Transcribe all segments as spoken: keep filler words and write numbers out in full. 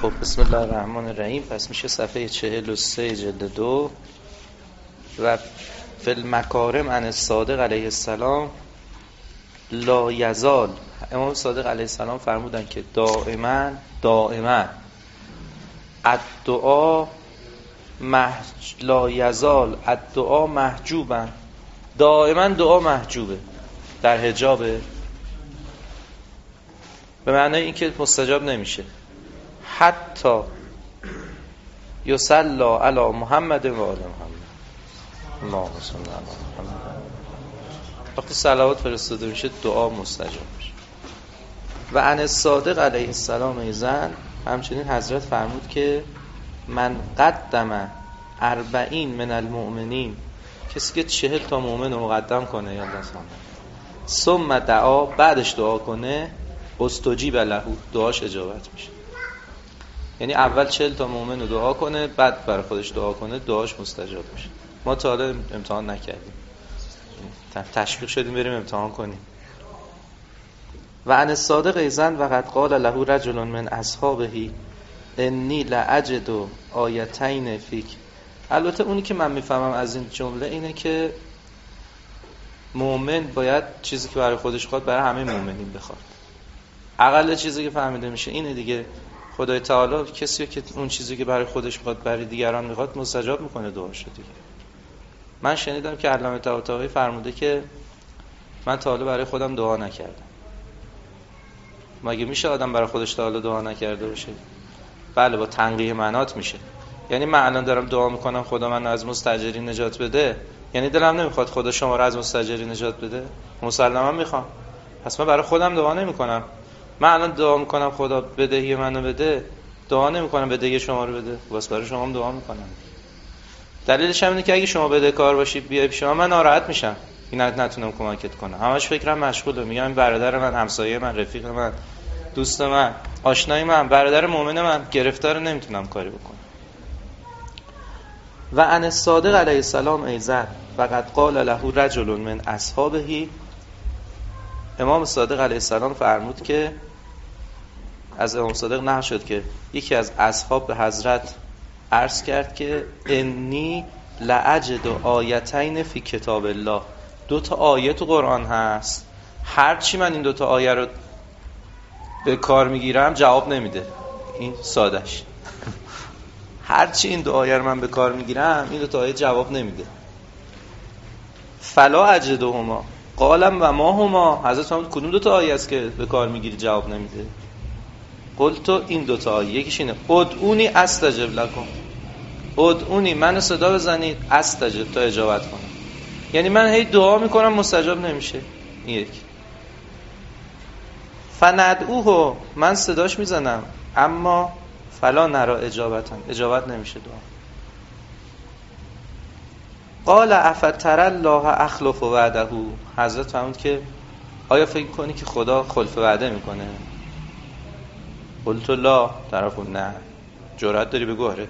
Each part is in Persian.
خب بسم الله الرحمن الرحیم. پس میشه صفحه چهل و سه جلد دو و فی المکارم عن الصادق علیه السلام لا یزال. امام صادق علیه السلام فرمودن که دائما دائما الدعا محج... لا یزال الدعا محجوبا، دائما دعا محجوبه، در حجابه، به معنی اینکه مستجاب نمیشه. حتی یصلی علی محمد و آل محمد، اللهم صل علی محمد. وقتی صلوات فرستاده میشه دعا مستجاب میشه. و عن الصادق علیه السلام ایزن، همچنین حضرت فرمود که من قدم اربعین من المؤمنین، کسی که چهل تا مؤمن رو مقدم کنه یا الله ثم دعا، بعدش دعا کنه، استجیب له، دعاش اجابت میشه. یعنی اول چهل تا مؤمن رو دعا کنه، بعد برای خودش دعا کنه، دعاش مستجاب میشه. ما تا حالا امتحان نکردیم، تشویق شدیم بریم امتحان کنیم. و عن الصادق ایزن و قد قال له رجل من اصحابه انی لاجد آیتین فیک. البته اونی که من میفهمم از این جمله اینه که مؤمن باید چیزی که برای خودش خواد برای همه مؤمنین بخواد. اقل چیزی که فهمیده میشه اینه دیگه. خدای تعالی کسی که اون چیزی که برای خودش میخواد برای دیگران میخواد مستجاب میکنه دعاشو دیگه. من شنیدم که علامه طباطبایی فرموده که من تا حالا برای خودم دعا نکردم. مگه میشه آدم برای خودش تا حالا دعا نکرده باشه؟ بله، با تنقیح منات میشه. یعنی من الان دارم دعا میکنم خدا من از مستاجری نجات بده، یعنی دلم نمیخواد خدا شما رو از مستاجری نجات بده؟ مسلما میخوام. پس من برای خودم دعا نمیکنم. من الان دعا میکنم خدا بدهی منو بده، دعا نمیکنم بدهی شما رو بده، واسه برای شما هم دعا میکنم. دلیلش هم اینه که اگه شما بدهکار باشید بیای پیش من، من ناراحت میشم، اینا نتونم کمکت کنم. همش فکرم مشغوله، میگم این برادر من، همسایه من، رفیق من، دوست من، آشنای من، برادر مؤمن من گرفتار، نمیتونم کاری بکنم. و عن الصادق علیه السلام ایزن و قد قال له رجل من اصحابه، امام صادق علیه السلام فرمود که از امام صادق نقل شد که یکی از اصحاب به حضرت عرض کرد که انی لاجد آیتین فی کتاب الله، دو تا آیه تو قرآن هست، هر چی من این دو تا آیه رو به کار میگیرم جواب نمیده. این سادهش هر چی این دو آیه رو من به کار میگیرم این دو تا آیه جواب نمیده. فلا اجدهما قالم و ما هما، حضرت فرمود کدوم دو تا آیه است که به کار میگیری جواب نمیده؟ قلت تو این دو تا آیه، یکیش اینه ادعونی استجب لکم، ادعونی منو صدا بزنید، استجب تا اجابت کنم. یعنی من هی دعا میکنم مستجاب نمیشه. این یک. فندعوه، من صداش میزنم اما فلا نرا اجابتن، اجابت نمیشه دعا. قال افتر الله اخلف وعده، حضرت فرمود که آیا فکر کنی که خدا خلف وعده میکنه؟ قلت لا، طرف نه. جرأت داری بگو آره؟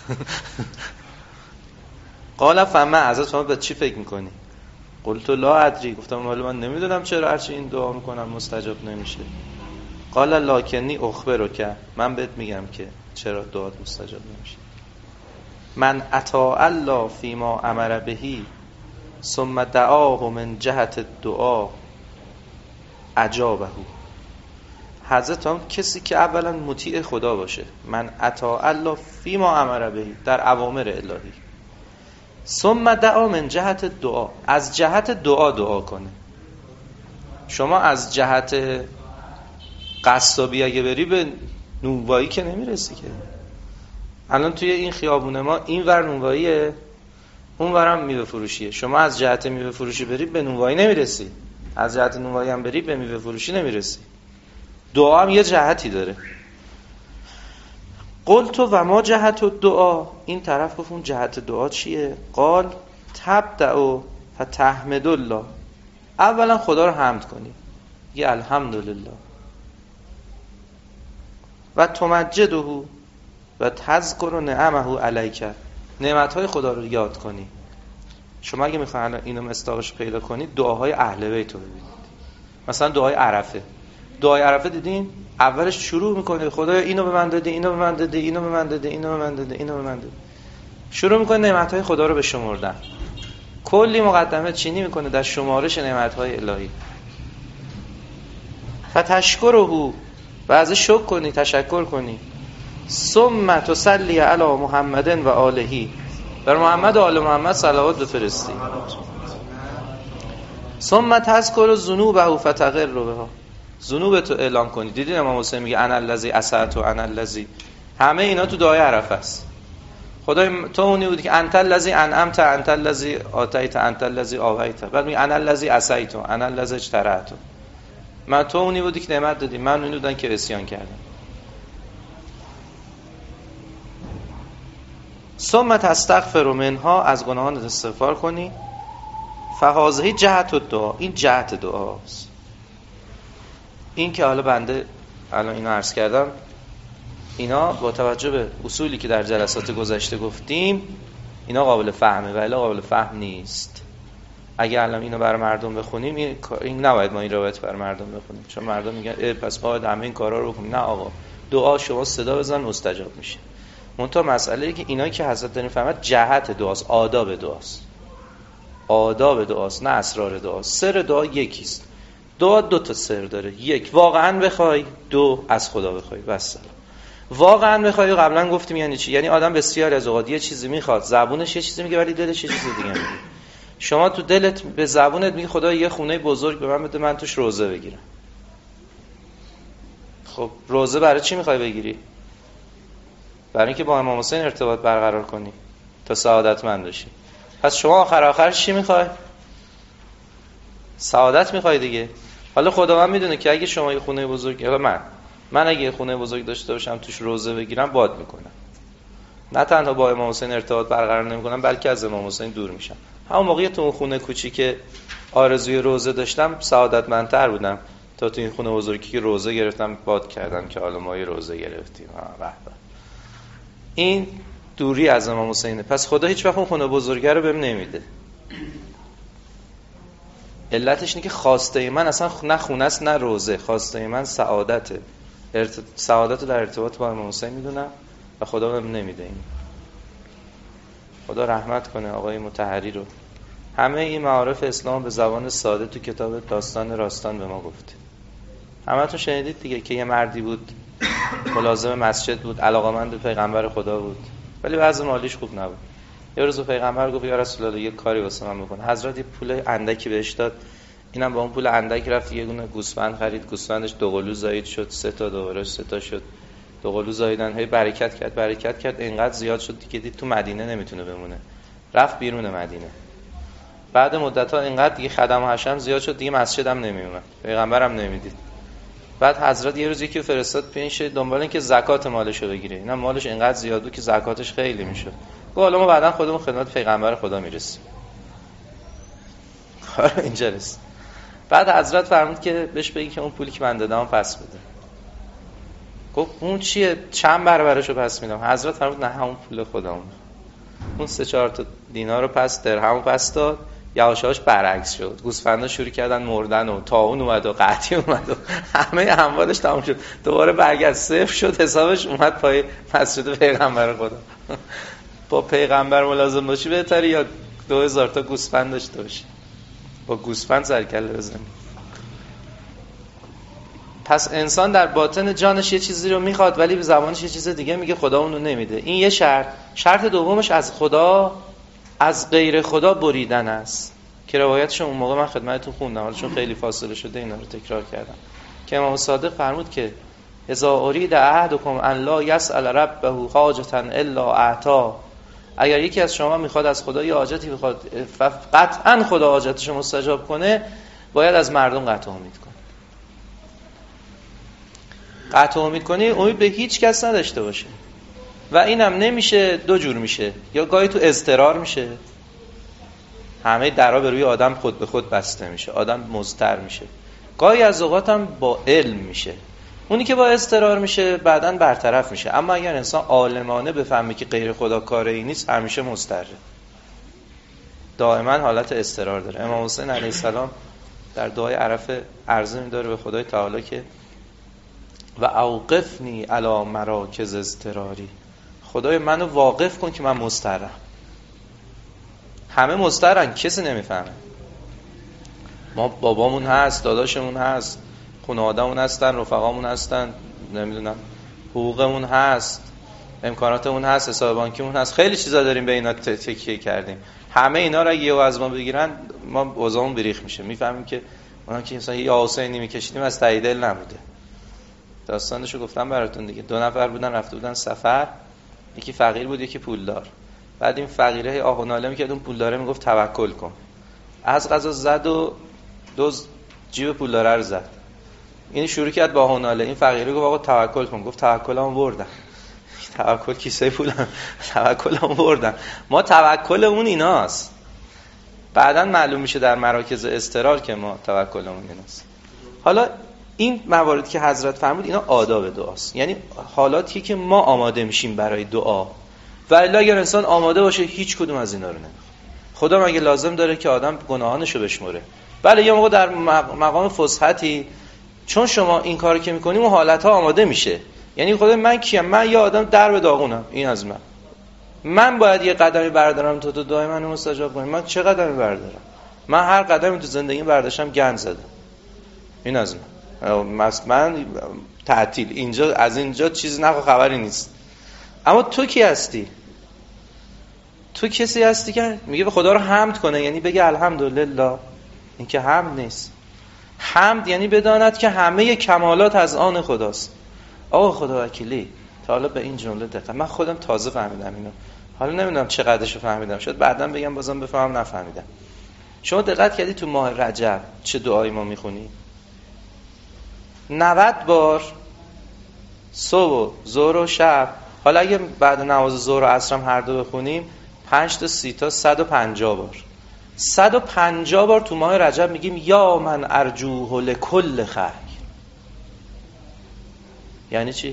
قال فما، حضرت فرمود به چی فکر میکنی؟ قلت لا ادری، گفتم ولی من نمیدونم چرا هرچی این دعا میکنم مستجاب نمیشه. قال لکنی اخبرک، من بهت میگم که چرا دعات مستجاب نمیشه. من اطاع الله فیما امر بهی ثم دعاه من جهت الدعا اجابه. حضرت هم کسی که اولا مطیع خدا باشه، من اطاع الله فیما امر بهی، در اوامر الهی، ثم دعا من جهت الدعا، از جهت دعا دعا کنه. شما از جهت قصابی اگه بری به نونوایی که نمیرسی که. الان توی این خیابون ما این ور نونواییه، اون ورم میوه فروشیه. شما از جهت میوه فروشی بری به نونوایی نمیرسی، از جهت نونوایی هم بری به میوه فروشی نمیرسی. دعا هم یه جهتی داره. قلت و ما جهت الدعا، این طرف گفت اون جهت دعا چیه؟ قال تبدأ فتحمد الله، اولا خدا رو حمد کنی، یه الحمدلله، و تمجده و تذکر نعمه علیک، نعمتهای خدا رو یاد کنی. شما اگه میخواین اینو مصداقش پیدا کنید دعاهای اهل بیت رو ببینید. مثلا دعای عرفه، دعای عرفه دیدین اولش شروع میکنه خدایا اینو به من دادی، اینو به من دادی، اینو به من دادی، اینو به من دادی، اینو به من دادی. شروع میکنه نعمت‌های خدا رو به شمردن. کلی مقدمه چینی میکنه در شمارش نعمت‌های الهی. فتشکره و ازش شکر کنی، تشکر کنی. ثم تصلی علی محمد و آله، بر محمد و آل محمد صلوات بفرستی. ثم تذکر الذنوب فتقر بها، ذنوب تو اعلام کنی. دیدین امام حسین میگه انا الذی اسأت و انا الذی، همه اینا تو دعای عرفه است. خدای تو اونی بودی که انت الذی انعمت، انت الذی آتیت، انت الذی آویت. بعد میگه انا الذی عصیت، انا الذی اجترأت. من تو اونی بودی که نعمت دادی، من اونی بودم که عصیان کردم. ثم تستغفر منها، از گناهان استغفار کنی. فهذه جهت الدعا، این جهت دعاست. این که حالا بنده الان اینو عرض کردم، اینا با توجه به اصولی که در جلسات گذشته گفتیم اینا قابل فهمه، ولی قابل فهم نیست. اگه الان اینو برای مردم بخونیم این, این نباید ما این روایت برای مردم بخونیم، چون مردم میگن اه پس باید همه این کارا رو بکنیم. نه آقا، دعا شما صدا بزن مستجاب میشه. منتها مسئله ای که اینا که حضرت دارین فهمد جهت دعاست، آداب دعاست. آداب دعاست نه اسرار دعاست. سر دعا یکیست. دعا دو تا سر داره، یک واقعا بخوای، دو از خدا بخوای. بس واقعا بخوای قبلا گفتیم یعنی چی؟ یعنی آدم بسیار از اوقات یه چیزی میخواد، زبونش یه چیزی میگه ولی دلش یه چیزی دیگه میگه. شما تو دلت به زبونت میگی خدا یه خونه بزرگ به من بده من توش روزه بگیرم. خب روزه برای چی میخوای بگیری؟ برای اینکه با امام حسین ارتباط برقرار کنی تا سعادتمند بشی. پس شما آخر آخرش چی میخوای؟ سعادت میخوای دیگه. حالا خدا من میدونه که اگه شما یه خونه بزرگ، حالا من من اگه یه خونه بزرگ داشته باشم توش روزه بگیرم باد میکنم. نه تنها با امام حسین ارتباط برقرار نمیکنم بلکه از امام حسین دور میشم. همون موقعی تو اون خونه کوچیک آرزوی روزه داشتم سعادتمندتر بودم تا تو این خونه بزرگی که روزه گرفتم باد کردم که حالا ما یه روزه گرفتیم. به به. این دوری از امام حسینه. پس خدا هیچ وقت اون خونه بزرگه رو بهم نمیده. علتش اینه که خواسته من اصلا نه خونه است نه روزه، خواسته من سعادته. ارت... سعادت رو در ارتباط با امام حسین میدونم و خدا بهم نمیده. این خدا رحمت کنه آقای مطهری رو. همه این معارف اسلام به زبان ساده تو کتاب داستان راستان به ما گفته. همتون شنیدید دیگه که یه مردی بود ملازم مسجد بود، علاقه‌مند به پیغمبر خدا بود ولی وضع مالیش خوب نبود. یه روز پیغمبر گفت یا رسول الله یه کاری واسه من بکن. حضرت یه پول اندکی بهش داد. اینم با اون پول اندک رفت یه دونه گوسفند خرید. گوسفندش دو قلو زایید شد، سه تا دوباره سه تا شد. دو قلو زاییدن، هی برکت کرد برکت کرد اینقدر زیاد شد دیگه دید تو مدینه نمیتونه بمونه. رفت بیرون مدینه. بعد مدت‌ها اینقدر دیگه خدم و حشم زیاد شد دیگه مسجدم نمیومد. پیغمبرم نمیدید. بعد حضرت یه روز یکی فرستاد پیش دنبال این که زکات مالشو بگیره. اینا مالش اینقدر زیاد بود که زکاتش خیلی میشد. گفت حالا ما بعداً خودمون خدمت پیغمبر خدا میرسیم. اینجا رسید. بعد حضرت فرمود که بهش بگی که اون پولی که من دادم پس بده. گفت اون چیه؟ چند برابرشو پس میدم؟ حضرت فرمود نه همون پول خودمون. اون سه چهار تا دینار رو پس درهمو پس داد. یواشاش برعکس شد. گوسفندا شروع کردن مردن و طاعون اومد و قحطی اومد و همه اموالش تمام شد. دوباره برگشت صفر شد، حسابش اومد پای مسجد پیغمبر خدا. با پیغمبر ملازم باشی بهتره یا دو هزار تا گوسفند داشته باشی؟ با گوسفند سرکله بزنی. پس انسان در باطن جانش یه چیزی رو میخواد ولی به زبانش یه چیز دیگه میگه، خدا اونو نمیده. این یه شرط. شرط دومش از خدا، از غیر خدا بریدن است که روایتش اون موقع من خدمتتون خوندم حالا چون خیلی فاصله شده اینا رو تکرار کردم که امام صادق فرمود که اذا ارید احدکم ان لا یسأل ربه حاجتا الا اعطا، اگر یکی از شما میخواد از خدا یه حاجتی بخواد قطعا خدا حاجتش رو مستجاب کنه باید از مردم قطع امید کنه. قطع امید کنی امید به هیچ کس نداشته باشه و اینم نمیشه. دو جور میشه، یا گاهی تو اضطرار میشه، همه درا به روی آدم خود به خود بسته میشه، آدم مضطر میشه. گاهی از اوقات هم با علم میشه. اونی که با اضطرار میشه بعداً برطرف میشه. اما اگر انسان عالمانه بفهمه که غیر خدا کاری نیست همیشه مضطره، دائما حالت اضطرار داره. امام حسین علیه السلام در دعای عرفه عرضه می‌داره به خدای تعالی که و اوقفنی علی مراکز اضطراری، خدای منو واقف کن که من مضطرم. همه مضطرن، کسی نمیفهمه. ما بابامون هست، داداشمون هست، خانواده‌مون هستن، رفقامون هستن، نمیدونم حقوقمون هست، امکاناتمون هست، حساب بانکیمون هست، خیلی چیزا داریم به اینا تکیه کردیم. همه اینا رو اگه از ما بگیرن ما اوضاعمون بریخ میشه. میفهمیم که اونا که مثلا یه حسینی میکشیدیم از ته دل نبوده. داستانشو گفتم براتون دیگه. دو نفر بودن رفته بودن سفر، یکی فقیر بود یکی پولدار. بعد این فقیره آه و ناله میکرد، اون پولداره میگفت توکل کن. از قضا زد و دوز جیب پولداره رو زد. این شروع کرد با آه و ناله. این فقیره گفت آقا توکل کن. گفت توکلمو بردم. توکل کیسه پولم، توکلمو بردم. ما توکلمون ایناست. بعداً معلوم میشه در مراکز اضطرار که ما توکلمون ایناست. حالا این مواردی که حضرت فرمود اینا آداب دعاست، یعنی حالاتی که ما آماده میشیم برای دعا. و الا اگر انسان آماده باشه هیچ کدوم از اینا رو نمیخواد. خدا مگه لازم داره که آدم گناهانشو بشمره؟ بله یه موقع در مقام فسحتی چون شما این کارو که میکنیم اون حالتها آماده میشه. یعنی خدا من کیم؟ من یه آدم در به داغونم، این از من. من باید یه قدمی بردارم تا تو دعای منو مستجاب کنی. من چه قدمی بردارم؟ من هر قدمی تو زندگیم برداشتم گند زدم. این از من. من تعطیل اینجا، از اینجا چیزی نه خبری نیست. اما تو کی هستی؟ تو کسی هستی که میگه به خدا رو حمد کنه، یعنی بگه الحمدلله. این که حمد نیست. حمد یعنی بداند که همه کمالات از آن خداست. آقا خدا وکیلی تا حالا به این جمله دقت، من خودم تازه فهمیدم اینو. حالا نمیدونم چقدرشو فهمیدم، شاید بعداً بگم بازم بفهمم نفهمیدم. شما دقت کردی تو ماه رجب چه دعایی ما میخونیم؟ نود بار صبح و ظهر و شب. حالا اگه بعد نماز ظهر و عصر هم هر دو بخونیم پنج تا سی تا صد و پنجاه بار. صد و پنجاه بار تو ماه رجب میگیم یا من ارجوه لکل خیر. یعنی چی؟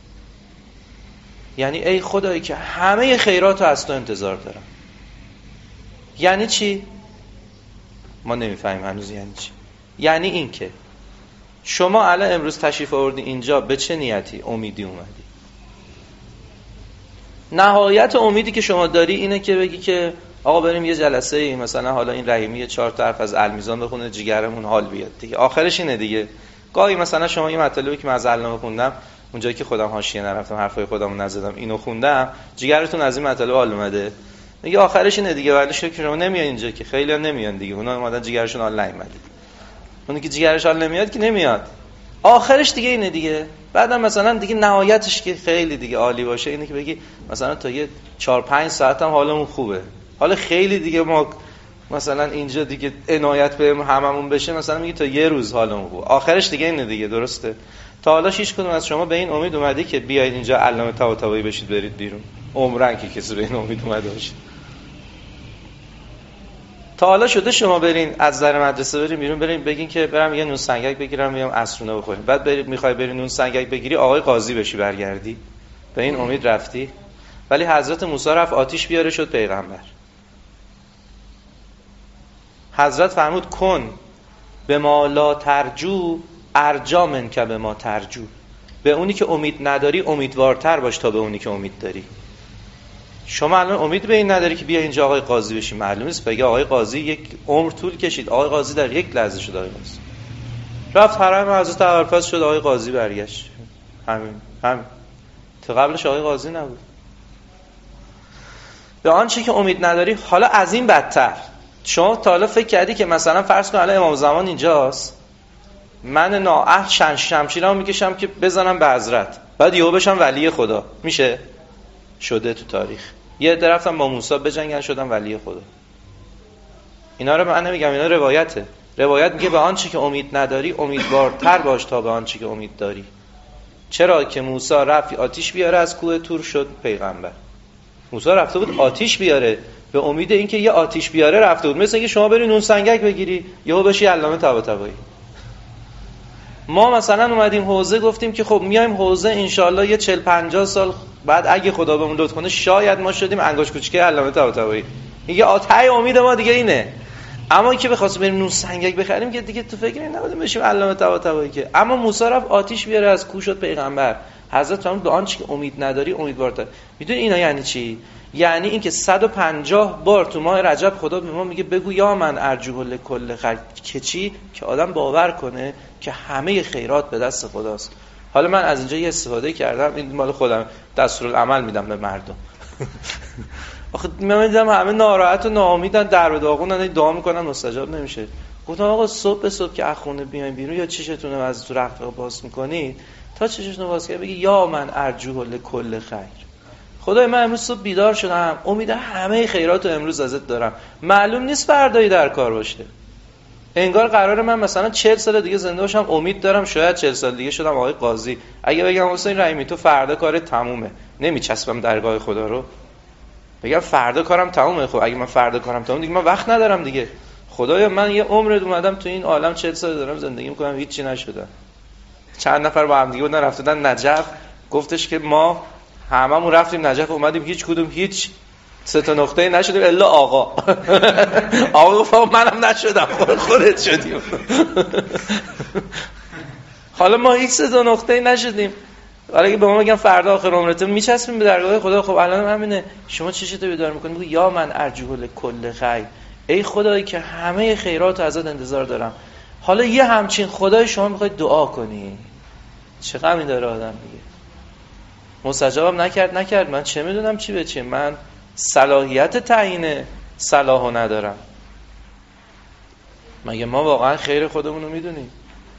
یعنی ای خدایی که همه خیراتو از تو انتظار دارم. یعنی چی؟ ما نمیفهمیم هنوز یعنی چی. یعنی این که شما الان امروز تشریف آوردی اینجا به چه نیتی؟ امیدی اومدی. نهایت امیدی که شما داری اینه که بگی که آقا بریم یه جلسه ای مثلا حالا این رحیمی یه چهار تا حرف از المیزان بخونه جیگرمون حال بیاد دیگه. آخرش اینه دیگه. گاهی مثلا شما یه مطلبی که من از علامه خوندم اونجایی که خودم حاشیه نرفتم حرفای خودمو نزدم اینو خوندم، جیگرتون از این مطلب حال اومده دیگه. آخرش اینه دیگه. ولی شکر شما نمیان اینجا که خیلی‌ها نمیان دیگه. اونا اومدن جیگرشون حال نیومده. اونی که جیگرش حال نمیاد که نمیاد. آخرش دیگه اینه دیگه. بعدم مثلا دیگه نهایتش که خیلی دیگه عالی باشه اینه که بگی مثلا تا یه چهار پنج ساعت هم حالمون خوبه. حالا خیلی دیگه ما مثلا اینجا دیگه عنایت بهم هممون بشه مثلا میگی تا یه روز حالمون خوبه. آخرش دیگه اینه دیگه. درسته؟ تا حالا هیچ کدوم از شما به این امید اومدی که بیاید اینجا علامه طباطبایی بشید برید بیرون؟ عمرن که کسی به این امید اومده باشه. تا حالا شده شما برین از در مدرسه برین بیرون برین بگین که برم یه نون سنگک بگیرم بیام عصرونه بخوریم، بعد برید میخوای برین نون سنگک بگیری آقای قاضی بشی برگردی؟ به این امید رفتی؟ ولی حضرت موسی رفت آتش بیاره شد پیغمبر. حضرت فرمود کن به ما لا ترجو ارجا من که به ما ترجو. به اونی که امید نداری امیدوارتر باش تا به اونی که امید داری. شما الان امید به این نداری که بیا اینجا آقای قاضی بشی. معلومه است بگه آقای قاضی یک عمر طول کشید. آقای قاضی در یک لحظه شد آقای قاضی. رفت حرم حضرت ابوالفضل شد آقای قاضی برگشت. همین همین. تا قبلش آقای قاضی نبود. به آنچه که امید نداری. حالا از این بدتر شما تا حالا فکر کردی که مثلا فرض کن الان امام زمان اینجاست، من نااهل شمشیرمو میکشم که بزنم به حضرت، بعد یهو بشم ولی خدا؟ میشه؟ شده تو تاریخ. یه عده رفتن با موسی بجنگن شدن ولی خدا. اینا رو من نمیگم، اینا روایته. روایت میگه به آنچه که امید نداری امیدوارتر باش تا به آنچه که امید داری. چرا که موسی رفت آتش بیاره از کوه تور شد پیغمبر. موسی رفته بود آتش بیاره به امید اینکه یه آتش بیاره رفته بود. مثل اینکه شما بری نون سنگک بگیری یهو بشی علامه طباطبایی. ما مثلا اومدیم حوزه گفتیم که خب میایم حوزه انشالله یه چهل پنجاه سال بعد اگه خدا بهمون لطف کنه شاید ما شدیم انگشت کوچیکه علامه طباطبایی. میگه آتای امید ما دیگه اینه. اما که بخواستیم بریم نون سنگک بخریم که دیگه تو فکر نبودیم بشیم علامه طباطبایی که. اما موسی رفت آتیش بیاره از کوه شد پیغمبر. حضرت فرمود به آنچه که امید نداری امیدوارتر. میدونی اینا یعنی چی؟ یعنی این که صد و پنجاه بار تو ماه رجب خدا به ما میگه بگو یا من ارجو لکل خیر، که چی؟ که آدم باور کنه که همه خیرات به دست خداست. حالا من از اینجا یه استفاده کردم، این مال خودم، دستورالعمل میدم به مردم. آخه من میدم همه ناراحت و ناامیدن، در به داغونن، دعا میکنن مستجاب نمیشه. گفتم آقا صبح به صبح که از خونه بیاین بیرون یا چشتون رو از تو رختقه باز میکنید تا چشتون رو باز کنید بگی یا من ارجو لکل خیر. خدای من امروز صبح بیدار شدم، امید همه خیرات رو امروز ازت دارم، معلوم نیست فردایی در کار باشه. انگار قراره من مثلا چهل سال دیگه زنده باشم، امید دارم شاید چهل سال دیگه شدم آقای قاضی، اگه بگم حسین رحیمی تو فردا کارت تمومه، نمیچسبم درگاه خدا رو، بگم فردا کارم تمومه. خب اگه من فردا کارم تمومه دیگه من وقت ندارم دیگه. خدایا من یه عمر اومدم تو این عالم، چهل سال دارم زندگی میکنم، هیچی نشده. چند نفر با هم دیگه بودن رفتن نجف، گفتش که ما هممون رفتیم نجف اومدیم هیچ کدوم هیچ سه تا نقطه نشدیم الا آقا. آقا گفت منم نشدم، خودت شدیم. حالا ما هیچ سه تا نقطه نشدیم، ولی اگه به ما بگن فردا آخر عمرت میچسبیم به درگاه خدا، خب الان همینه. شما چه چطور بیدار میکنی؟ بگو یا من ارجو لکل خیر، ای خدایی که همه خیرات ازت انتظار دارم. حالا یه همچین خدای شما میخواید دعا کنی، چه غمی داره آدم دیگه. مستجابم نکرد نکرد من چه میدونم چی به چی، من صلاحیت تعیین صلاحو ندارم. مگه ما واقعا خیر خودمون رو میدونیم؟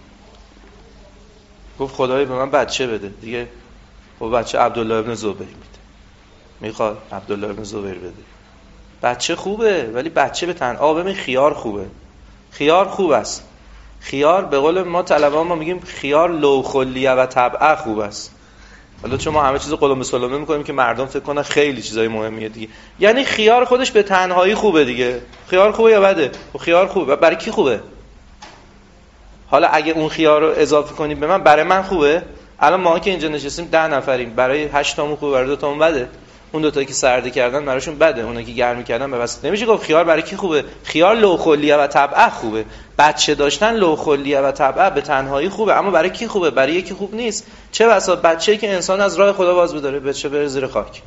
گفت خدای به من بچه بده دیگه. خب بچه عبدالله ابن زبیر میده، میخواد عبدالله ابن زبیر بده. بچه خوبه ولی بچه به تن آب می خیار خوبه. خیار خوب است، خیار به قول ما طلبه ما میگیم خیار لو خلیه و طبعه خوب است. حالا چون ما همه چیزو قلم سلمه میکنیم که مردم فکر کنن خیلی چیزای مهمیه دیگه. یعنی خیار خودش به تنهایی خوبه دیگه. خیار خوبه یا بده؟ خیار خوبه. برای کی خوبه؟ حالا اگه اون خیار رو اضافه کنیم به من، برای من خوبه؟ الان ما که اینجا نشستیم ده نفریم، برای هشت تامون خوبه، برای دو تامون بده. اون دو تا که سرده کردن براشون بده، اونا که گرم کردن بس. نمیشه گفت خیار برای کی خوبه. خیار لو خلیه و طبعه خوبه. بچه داشتن لو خلیه و طبعه به تنهایی خوبه، اما برای کی خوبه؟ برای یکی خوب نیست. چه بسا بچه‌ای که انسان از راه خدا باز بداره، بچه بره زیر خاک.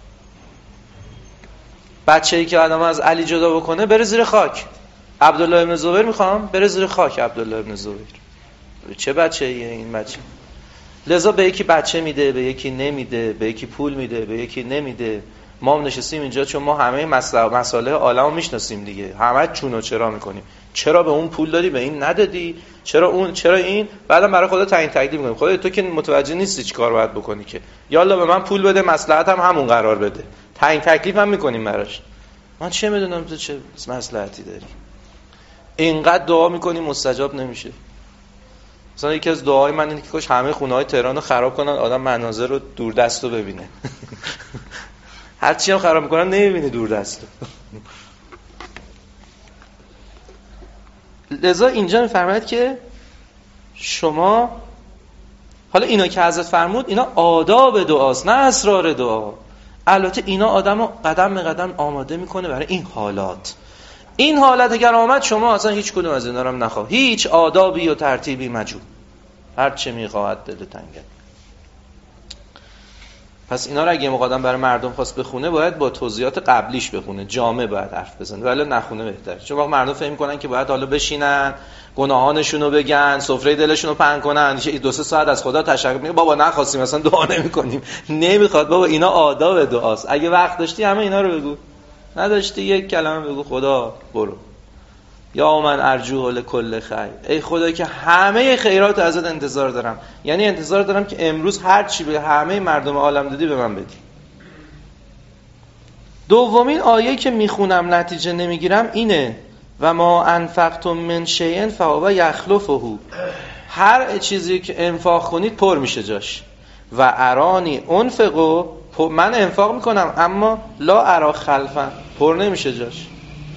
بچه‌ای که آدم از علی جدا بکنه بره زیر خاک. عبدالله ابن زبیر میخوام بره زیر خاک. عبدالله ابن زبیر چه بچه‌ایه این بچه؟ لذا به یکی بچه میده، به یکی نمیده، به یکی پول میده، به یکی نمیده. ما هم نشستیم اینجا چون ما همه مسائل عالمو میشناسیم دیگه. همه چون و چرا میکنیم. چرا به اون پول دادی به این ندادی؟ چرا اون چرا این؟ بعدم برای خدا تعیین تکلیف میکنیم. خدا تو که متوجه نیستی چیکار باید بکنی که. یالا به من پول بده، مصلحت هم همون قرار بده. تعیین تکلیف هم میکنیم براش. من چه میدونم تو چه مصلحتی داری؟ اینقدر دعا میکنیم مستجاب نمیشه. مثلا یکی از دعاهای من اینه که کاش همه خونه‌های تهران رو خراب کنن، آدم مناظر رو دور دست رو ببینه. هر چی هم خراب میکنن نمیبینه دور دست رو. لذا اینجا میفرماید که شما حالا اینا که حضرت فرمود اینا آداب دعاست نه اسرار دعا. البته اینا آدمو قدم به قدم آماده میکنه برای این حالات. این حالت اگر آمد شما اصلا هیچ کدوم از اینا رو هم نخواه، هیچ آدابی و ترتیبی مجو، هر چه میخواهد دل تنگت. پس اینا رو اگه مقادم برای مردم خواست بخونه باید با توضیحات قبلیش بخونه، جامع باید حرف بزنه، ولی نخونه بهتره. چون وقت مردم فهم میکنن که باید حالا بشینن گناهانشون رو بگن، سفره دلشون رو پهن کنن، دو سه ساعت از خدا تشکر میگه بابا نخواستیم اصلا دعا نمی‌کنیم. نمیخواد بابا، اینا آداب دعاست. اگه وقت داشتی همه اینا رو بگو، نداشتی یک کلمه بگو خدا برو. یا من ارجو لکل خیر، ای خدایی که همه خیرات ازت انتظار دارم. یعنی انتظار دارم که امروز هر چی به همه مردم عالم دادی به من بدی. دومین آیه که میخونم نتیجه نمیگیرم اینه و ما انفقتم من شیء فهو یخلفه. هر چیزی که انفاق کنید پر میشه جاش. و ارانی انفقو، من انفاق میکنم اما لا ارا خلفا، پر نمیشه جاش.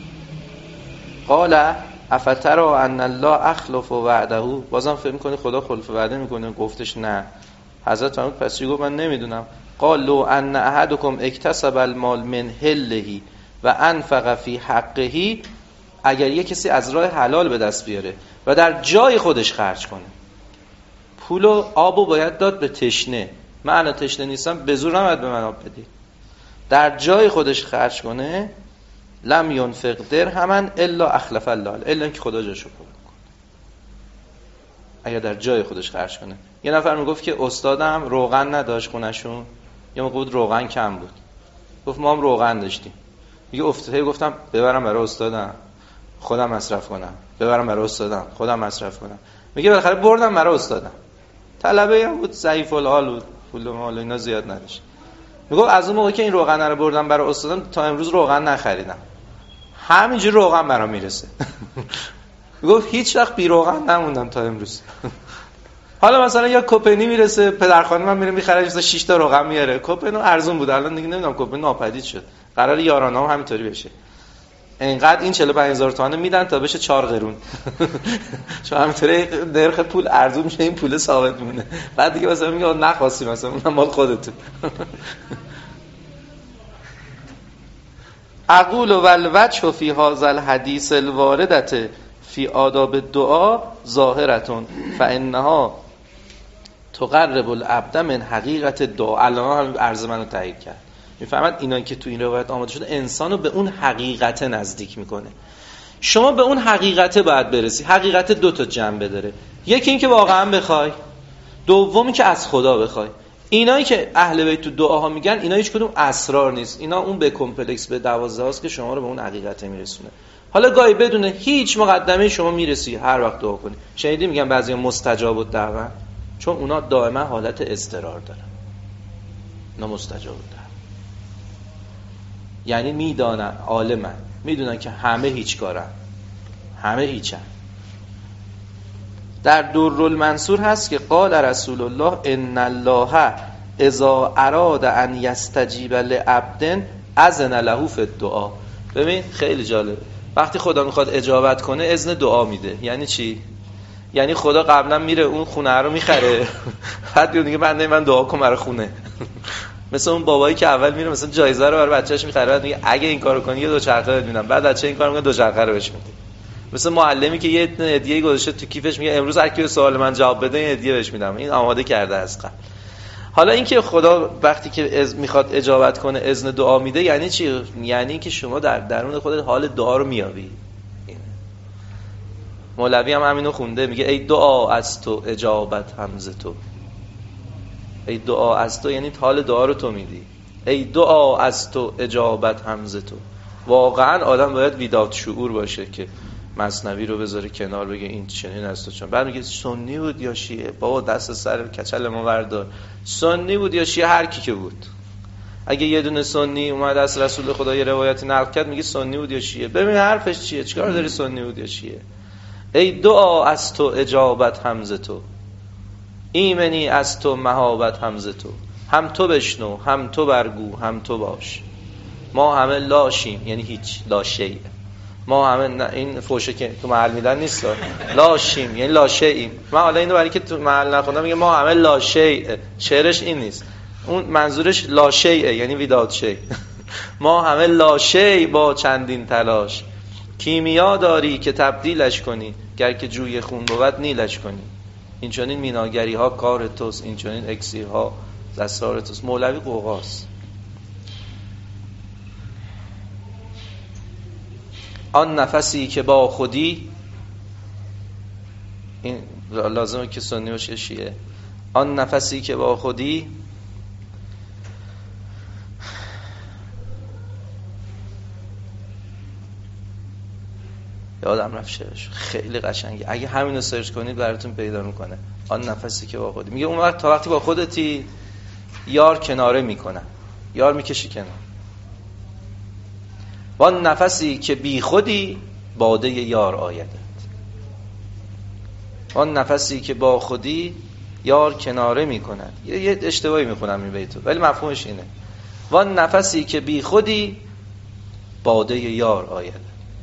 قال افترا ان الله اخلف وعده، بازم فکر میکنی خدا خلف وعده میکنه؟ گفتش نه. حضرت فرمود پس چی گفت؟ من نمیدونم. قال لو ان احدکم اکتسب المال من حله و انفق فی حقه اگر یه کسی از راه حلال به دست بیاره و در جای خودش خرج کنه، پول و آب رو باید داد به تشنه، من الان تشنه نیستم به زور نباید به من آب بدی، در جای خودش خرج کنه، لم ینفق درهما الا اخلف الله، الا اینکه خدا جاشو پر کنه. اگر در جای خودش خرج کنه. یه نفر میگفت که استادم روغن نداشت خونشون، یا موقع بود روغن کم بود، گفت ما هم روغن داشتیم، میگه افتاده گفتم ببرم برای استادم خودم مصرف کنم، ببرم برای استادم خودم مصرف کنم، میگه بالاخره بردم برای استادم. طلبه هم بود، ضعیف الحال بود، پول و مال اینا زیاد نداشت. میگه از اون موقع که این روغن رو بردم برای استادم تا امروز روغن نخریدم، همینجوری روغن برام میرسه. میگه هیچ وقت بی روغن نموندم تا امروز. حالا مثلا یا کوپنی میرسه، پدرخوانه من میره میخره مثلا شش تا روغن میاره، کوپنو ارزون بود، الان دیگه نمیدونم کوپن ناپدید شد، قرار یارانه هم همینطوری بشه. اینقدر این چهل و پنج هزار تومانه میدن تا بشه چهار قرون. چون همینطوری نرخ پول ارزون میشه، این پول ثابت میمونه. بعد دیگه مثلا میگه نخواستی، مثلا اون مال خودته. اقول والوجه فی هذا الحدیث الواردة فی آداب الدعاء ظاهرة فانها تقرب العبد من حقیقت الدعاء. الان عرض منو تایید کرد. میفهمد اینا که تو این روایت آماده شده انسانو به اون حقیقت نزدیک میکنه. شما به اون حقیقت باید برسی. حقیقت دو تا جنبه داره، یکی این که واقعا بخوای، دومی که از خدا بخوای. اینایی که اهل بیت تو دعاها میگن اینا هیچ کدوم اسرار نیست، اینا اون به کمپلکس به دوازده است که شما رو به اون حقیقت میرسونه. حالا گاهی بدون هیچ مقدمه شما میرسی هر وقت دعا کنی. شنیدی میگن بعضیا مستجاب الدعوه، چون اونا دائما حالت اضطرار دارن، اونا مستجاب الدعوه. یعنی میدانن، عالمن، میدونن که همه هیچ کارن، همه هیچن. در درالمنصور هست که قال رسول الله ان الله اذا اراد ان یستجیب لعبد اذن له فی الدعاء. ببین خیلی جالبه، وقتی خدا میخواد اجابت کنه اذن دعا میده. یعنی چی؟ یعنی خدا قبلا میره اون خونه رو میخره، بعد میگه بنده من دعا کن برای خونه. مثل اون بابایی که اول میره مثلا جایزه رو برای بچه‌اش میخره، بعد میگه اگه این کارو کنی یه دوچرخه بهت میدم، بعد بچه این کارو میکنه دوچرخه رو بهش میده. مثل معلمی که یه هدیه گذاشته تو کیفش، میگه امروز هر کی به سوال من جواب بده این هدیه بهش میدم، این آماده کرده از قبل. حالا اینکه خدا وقتی که از میخواد اجابت کنه اذن دعا میده یعنی چی؟ یعنی که شما در درون خودت حال دعا رو میابی. مولوی هم همینو خونده، میگه ای دعا از تو اجابت همز تو. ای دعا از تو یعنی حال دعا رو تو میدی. ای دعا از تو اجابت همز تو. واقعا آدم باید ویدات شعور باشه که مثنوی رو بذاره کنار بگه این چنین از تو. چون بعد میگه سنی بود یا شیعه، بابا دست سر کچل ما بردار، سنی بود یا شیعه هر کی که بود. اگه یه دونه سنی اومد از رسول خدا یه روایتی نقل کرد میگه سنی بود یا شیعه، ببین حرفش چیه، چیکار داری سنی بود یا شیعه. ای دعا از تو اجابت همز تو، ایمنی از تو مهابت همز تو. هم تو بشنو هم تو برگو هم تو باش، ما همه لاشیم یعنی هیچ، لاشیء. ما همه ن... این فوشه که تو محل میدن نیست، لاشیم یعنی لاشیء. من حالا اینو برای که تو محل نخوندم میگه ما همه لاشیء، شعرش این نیست، اون منظورش لاشیء یعنی ویدات شی. ما همه لاشیء با چندین تلاش، کیمیا داری که تبدیلش کنی، گر که جوی خون بود نیلش کنی. این چنین میناگری ها کار توست، این چنین اکسیرها اسرار توست. مولوی قوقاست. آن نفسی که با خودی، این لازمه که سنی باشه شیعه، آن نفسی که با خودی یادم رفت شعرش، خیلی قشنگه، اگه همینو سرچ کنید براتون پیدا میکنه. آن نفسی که با خودی، میگه اون وقت تا وقتی با خودتی یار کناره میکنه، یار میکشی کنار. وان نفسی که بی خودی باده یار آیدت. وان نفسی که با خودی یار کناره میکند. یه, یه اشتباهی میخونم این بیتو ولی مفهومش اینه. وان نفسی که بی خودی باده یار آیدت.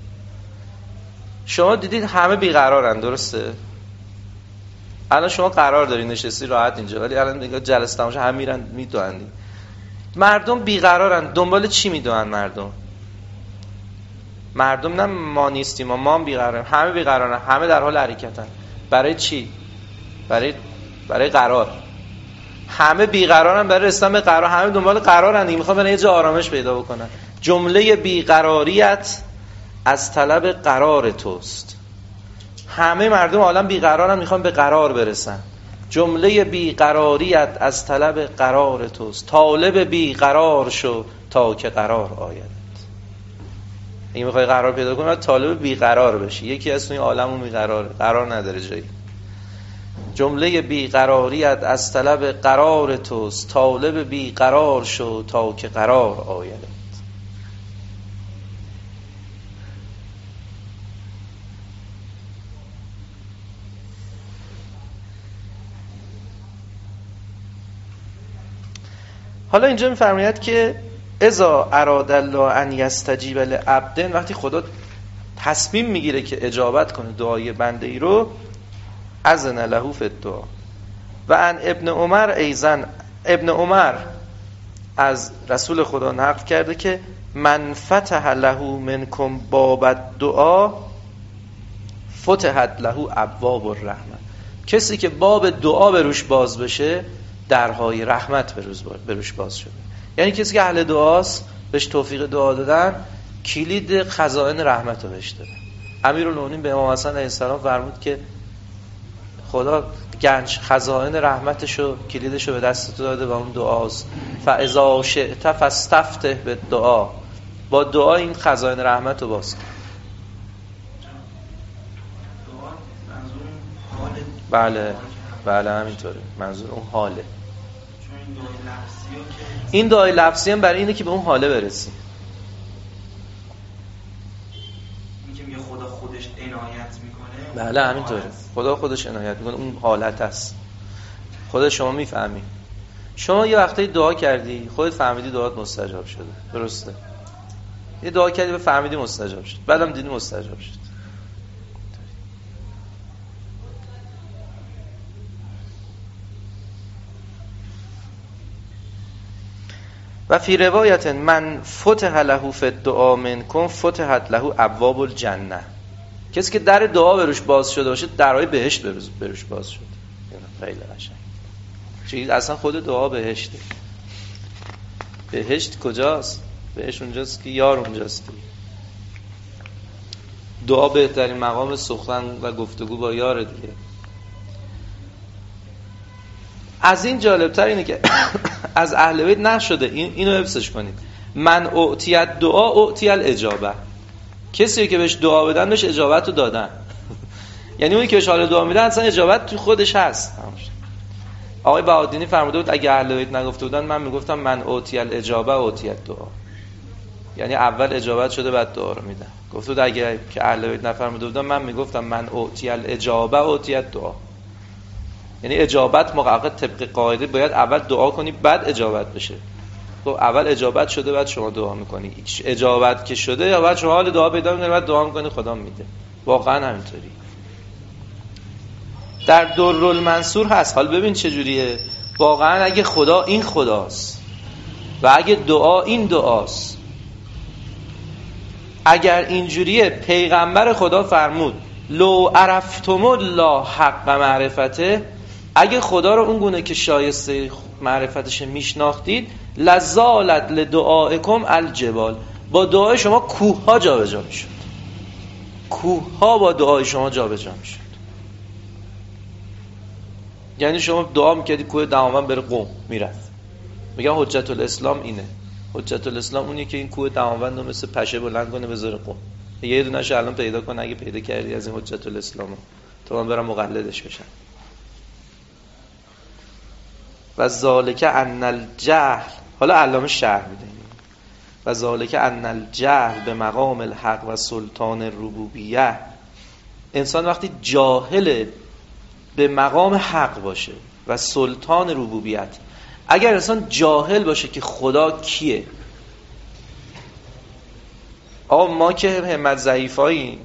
شما دیدید همه بیقرارن، درسته؟ الان شما قرار داری نشستی راحت اینجا، ولی الان دیگه جلسه تماشا هم میرن میدوندی. مردم بیقرارن، دنبال چی میدوند مردم؟ مردم نه ما نیستیم و ما هم بیقراریم، همه بیقرارن، همه در حال حرکتن. برای چی؟ برای برای قرار. همه بیقرارن برای رسیدن به قرار، همه دنبال قرارن دیگه، میخوان برای یه جا آرامش پیدا بکنن. جمله بیقراریت از طلب قرار توست. همه مردم عالم بیقرارن، میخوان به قرار برسن. جمله بیقراریت از طلب قرار توست. طالب بیقرار شو تا که قرار آید. اگه میخوای قرار پیدا کنی باید طالب بیقرار بشی. یکی از توی عالمون بیقراره، قرار نداره جایی. جمله بیقراریت از طلب قرار توست. طالب بیقرار شو تا که قرار آید. حالا اینجا می‌فرماید که اذا اراد الله ان یستجیب لعبد، وقتی خدا تصمیم میگیره که اجابت کنه دعای بنده ای رو، اذن له فی الدعا. و ان ابن عمر ایزن، ابن عمر از رسول خدا نقل کرده که من فتح له منکم باب الدعا فتحت له ابواب الرحمه. کسی که باب دعا به روش باز بشه، درهای رحمت به روش باز شده. یعنی کسی که اهل دعاست، بهش توفیق دعا دادن، کلید خزائن رحمت رو بهش دادن. امیرالمومنین به امام حسن علیه السلام فرمود که خدا گنج خزائن رحمتشو، کلیدشو به دست تو داده و اون دعاست. فاذا شئت فاستفتح بالدعا. با دعا این خزائن رحمت رو باز کن. بله بله همینطوره، منظور اون حاله. این دعای لفظی هم برای اینه که به اون حاله برسی. این که میگه خدا خودش عنایت میکنه. بله همینطوره، خدا خودش عنایت میکنه، اون حالت است. خدا شما میفهمی. شما یه وقتی دعا کردی، خودت فهمیدی دعات مستجاب شده، درسته؟ یه دعا کردی و فهمیدی مستجاب شد، بعدم دیدی مستجاب شد. و فی روایت من فتح له فی الدعا منکم فتحت له ابواب الجنه. کسی که در دعا بروش باز شده باشه، درهای بهشت بروش باز شده. خیلی قشنگ. چیز اصلا خود دعا بهشته. بهشت کجاست؟ بهشت اونجاست که یار اونجاست. دعا بهترین مقام سخن و گفتگو با یار دیگه. از این جالبتر اینه که از اهل بیت نشده، این اینو حفظش کنید. من اعطیت دعا اعطی الاجابه. کسی که بهش دعا بدن بهش اجابت رو دادن. یعنی اونی که بهش حال دعا میدن اصلا اجابت تو خودش هست. آقای بهادینی فرموده بود اگه اهل بیت نگفته بودن من میگفتم من اعطی الاجابه اعطی الدعا. یعنی اول اجابت شده بعد دعا رو میدن. گفته بود اگه که اهل بیت نفرموده بودن من میگفتم من اعطی الاجابه اعطی الدعا. یعنی اجابت محقق طبق قاعده باید اول دعا کنی بعد اجابت بشه. تو اول اجابت شده بعد شما دعا میکنی. اجابت که شده یا بعد شما حال دعا پیدا میکنی بعد دعا میکنی خدا میده. واقعا همینطوری. در درالمنصور هست. حال ببین چه جوریه. واقعا اگه خدا این خداست و اگه دعا این دعاست، اگر اینجوریه، پیغمبر خدا فرمود لو عرفتم الله حق معرفته، اگه خدا رو اون گونه که شایسته معرفتش میشناختید، لزالت لدعائکم الجبال، با دعای شما کوه ها جا به جا میشد. کوه ها با دعای شما جا به جا میشد. یعنی شما دعا میکردی کوه دماوند بره قم، میرفت. میگن حجت الاسلام اینه. حجت الاسلام اونیه که این کوه دماوند رو مثل پشه بلند کنه بذاره قم. یه دونه‌ش الان پیدا کن اگه پیدا کردی از این حجت الاسلام، تو من برم مقلدش بشم. و ذالک ان الجهل، حالا علامه شرح میده، و ذالک ان الجهل به مقام الحق و سلطان الربوبیه، انسان وقتی جاهل به مقام حق باشه و سلطان ربوبیت، اگر انسان جاهل باشه که خدا کیه، آقا ما که همت ضعیفاییم،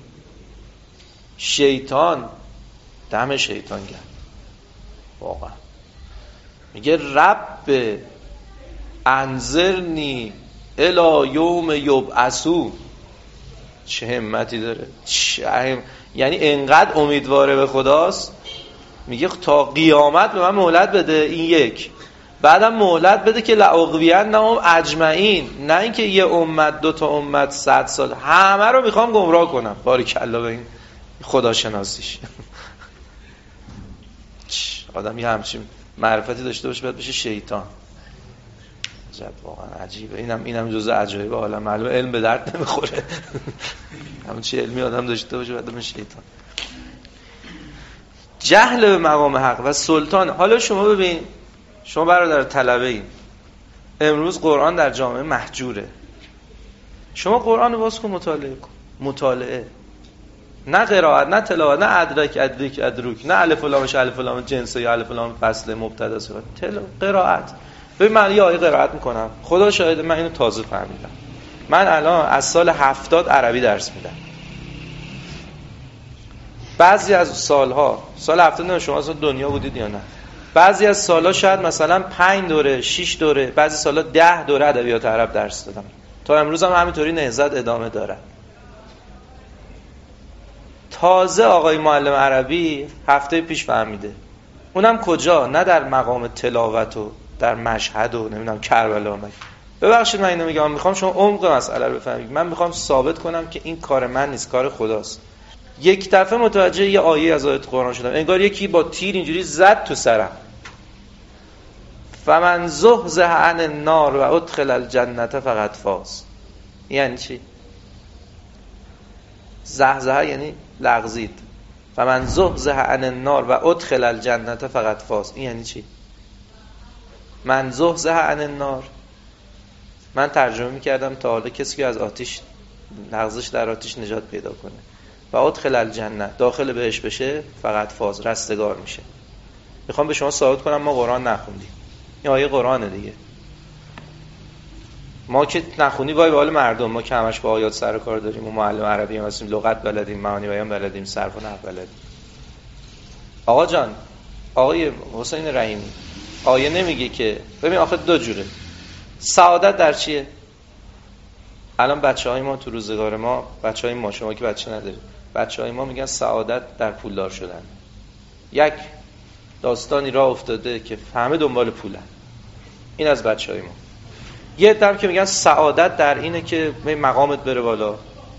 شیطان دم شیطان گرد واقعا میگه رب انظرنی الی یوم یبعثون. چه همتی داره، چه هم... یعنی انقدر امیدواره به خداست، میگه تا قیامت به من مهلت بده. این یک، بعدم مهلت بده که لأغوینهم اجمعین، نه اینکه یه امت دو تا امت صد سال همه رو میخوام گمراه کنم. باریکلا به این خداشناسیش. آدم یه همچین معرفتی داشته باشه باید بشه شیطان. عجب، واقعا عجیبه. اینم اینم جزء عجایب عالم. معلومه علم به درد نمیخوره. همون چی علمی آدم داشته باشه بعد بشه شیطان. جهل به مقام حق و سلطان. حالا شما ببین، شما برادر طلبه این، امروز قرآن در جامعه محجوره. شما قرآن رو باز کن، مطالعه کن. مطالعه، نه قرائت، نه تلاوت، نه ادرک ادرک ادروک، نه الف و لامش الف و لام جنسه یا الف و لام فصل مبتدا صورت. تل قرائت. ببین من یه آیه قرائت میکنم، خدا شاهد من اینو تازه فهمیدم. من الان از سال هفتاد عربی درس میدم. بعضی از سالها، سال هفتاد نه شما اصلا دنیا بودید یا نه، بعضی از سالها شاید مثلا پنج دوره، شش دوره، بعضی سالها ده دوره ادبیات عرب درس دادم. تا امروز هم همینطوری نهضت ادامه داره. تازه آقای معلم عربی هفته پیش فهمیده. اونم کجا؟ نه در مقام تلاوت و در مشهد و نمیدونم کربلا. من ببخشید من اینو میگم، من میخوام شما عمق مسئله رو بفهمید. من میخوام ثابت کنم که این کار من نیست، کار خداست. یک دفعه متوجه یه آیه از آیات قرآن شدم، انگار یکی با تیر اینجوری زد تو سرم. فمن زحزح عن النار و ادخل الجنة فقد فاز. یعنی چی؟ زحزح یعنی لغزید. فمن زحزح عن النار و ادخل الجنة فقد فاز. این یعنی چی؟ من زحزح عن النار، من ترجمه میکردم تا حالا کسی که از آتش، لغزش در آتش نجات پیدا کنه. و ادخل الجنة، داخل بهش بشه، فقط فاز، رستگار میشه. میخوام به شما ثابت کنم ما قرآن نخوندیم. این آیه قرآنه دیگه. ما که نخونی وای به حال مردم، ما که همش با آیات سر کار داریم و معلم عربی هم هستیم، لغت بلدیم، معانی بیان بلدیم، صرف و نحو بلدیم. آقا جان، آقای حسین رحیمی، آیه نمیگه که ببین آخه دو جوره. سعادت در چیه؟ الان بچه‌های ما تو روزگار ما، بچه‌های ما، شما که بچه ندارید، بچه‌های ما میگن سعادت در پولدار شدن. یک داستانی راه افتاده که همه دنبال پولن. این از بچه‌های ما. یه عده که میگن سعادت در اینه که مقامت بره بالا.